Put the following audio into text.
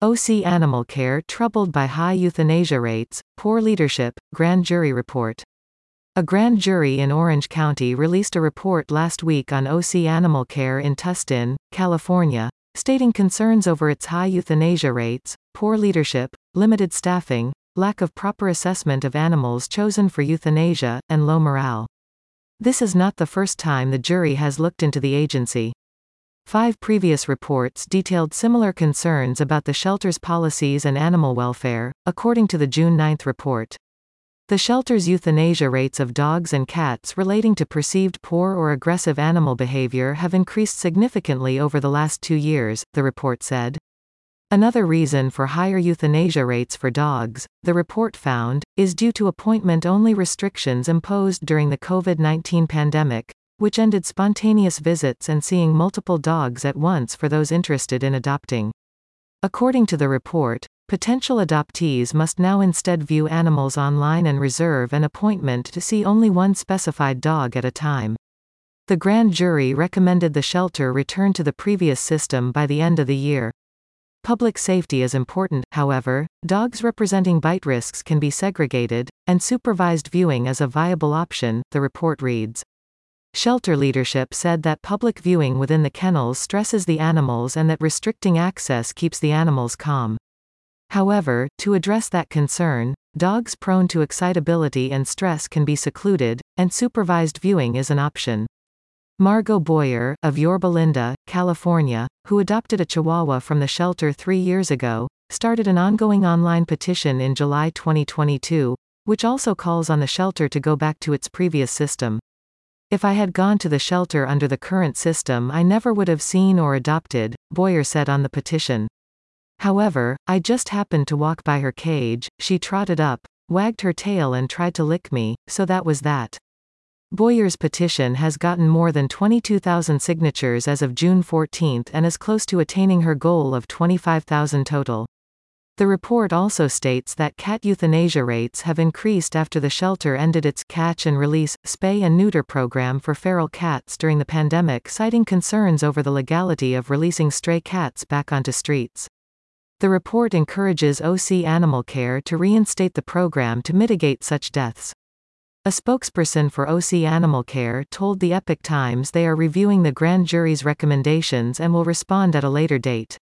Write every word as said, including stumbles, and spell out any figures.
O C Animal Care troubled by high euthanasia rates, poor leadership, grand jury report. A grand jury in Orange County released a report last week on O C Animal Care in Tustin, California, stating concerns over its high euthanasia rates, poor leadership, limited staffing, lack of proper assessment of animals chosen for euthanasia, and low morale. This is not the first time the jury has looked into the agency. Five previous reports detailed similar concerns about the shelter's policies and animal welfare, according to the June ninth report. The shelter's euthanasia rates of dogs and cats relating to perceived poor or aggressive animal behavior have increased significantly over the last two years, the report said. Another reason for higher euthanasia rates for dogs, the report found, is due to appointment-only restrictions imposed during the COVID nineteen pandemic, which ended spontaneous visits and seeing multiple dogs at once for those interested in adopting. According to the report, potential adoptees must now instead view animals online and reserve an appointment to see only one specified dog at a time. The grand jury recommended the shelter return to the previous system by the end of the year. Public safety is important, however, dogs representing bite risks can be segregated, and supervised viewing is a viable option, the report reads. Shelter leadership said that public viewing within the kennels stresses the animals and that restricting access keeps the animals calm. However, to address that concern, dogs prone to excitability and stress can be secluded, and supervised viewing is an option. Margot Boyer, of Yorba Linda, California, who adopted a Chihuahua from the shelter three years ago, started an ongoing online petition in July twenty twenty-two, which also calls on the shelter to go back to its previous system. If I had gone to the shelter under the current system, I never would have seen or adopted, Boyer said on the petition. However, I just happened to walk by her cage, she trotted up, wagged her tail and tried to lick me, so that was that. Boyer's petition has gotten more than twenty-two thousand signatures as of June fourteenth and is close to attaining her goal of twenty-five thousand total. The report also states that cat euthanasia rates have increased after the shelter ended its catch and release, spay and neuter program for feral cats during the pandemic, citing concerns over the legality of releasing stray cats back onto streets. The report encourages O C Animal Care to reinstate the program to mitigate such deaths. A spokesperson for O C Animal Care told the Epoch Times they are reviewing the grand jury's recommendations and will respond at a later date.